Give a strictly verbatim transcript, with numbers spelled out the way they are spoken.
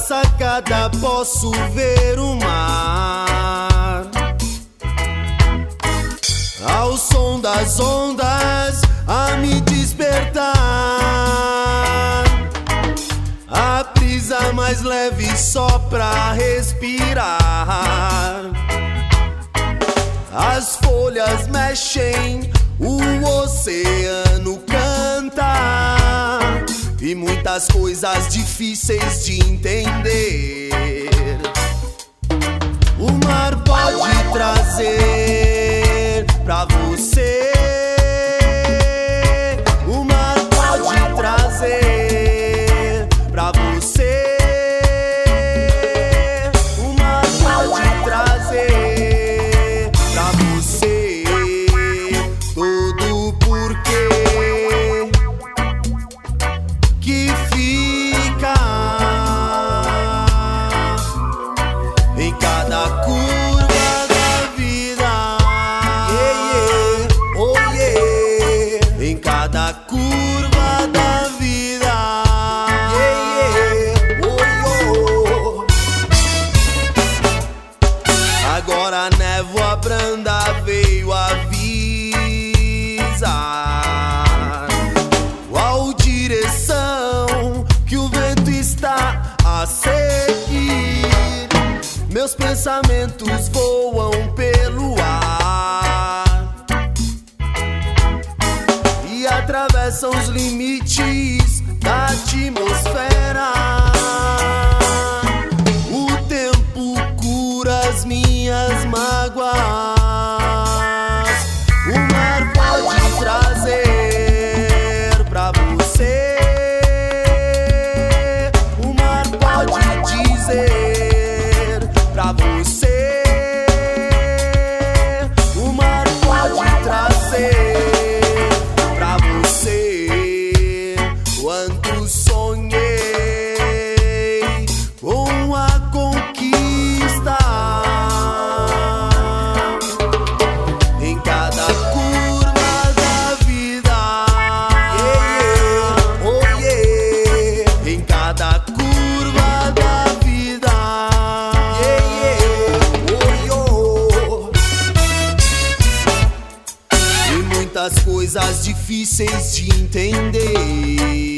sacada posso ver o mar. Ao som das ondas a me despertar, a brisa mais leve só pra respirar. As folhas mexem, o oceano canta, e muitas coisas difíceis de entender o mar pode trazer pra você. O mar pode trazer pra você. O mar pode trazer pra você todo o porquê que fica em cada curva da vida. Yeah, yeah, oh yeah. Em cada curva da vida. Yeah, yeah, oh, oh. Agora a névoa branda veio avisar qual direção que o vento está a seguir. Meus pensamentos voam pelo ar e atravessam os limites da atmosfera. O tempo cura as minhas mágoas. O mar pode trazer pra você. O mar pode dizer pra você. O mar pode trazer pra você quanto sonhei com a conquista. Em cada curva da vida. Yeah, yeah, oh yeah. Em cada curva da vida. Yeah, yeah, oh, oh. E muitas coisas difíceis de entender.